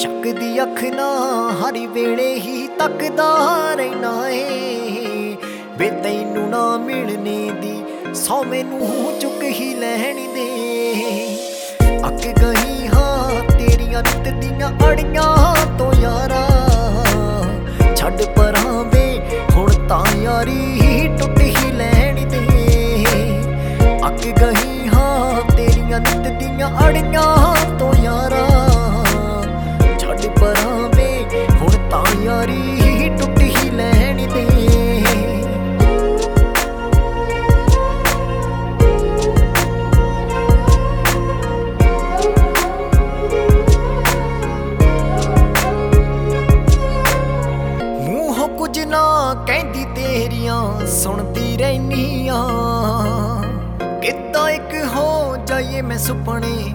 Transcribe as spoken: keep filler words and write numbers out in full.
शक दी अख ना हर वेले ही तकदा रहना है वे तैनू ना मिलने दी सौ मैनू चुक ही लैण दे। अक गई हाँ तेरिया नित दियां अड़ियां तो यारा छड्ड परां वे हुण तां यारी टुट ही लैण दे। अक गई हाँ तेरिया नित दियां अड़ियां तो यारा छड्ड परां वे हुण तां यारी टुट ही लैण दे। कुछ ना कहती तेरिया सुनती रहनी आ किदा एक हो जाइए मैं सुपने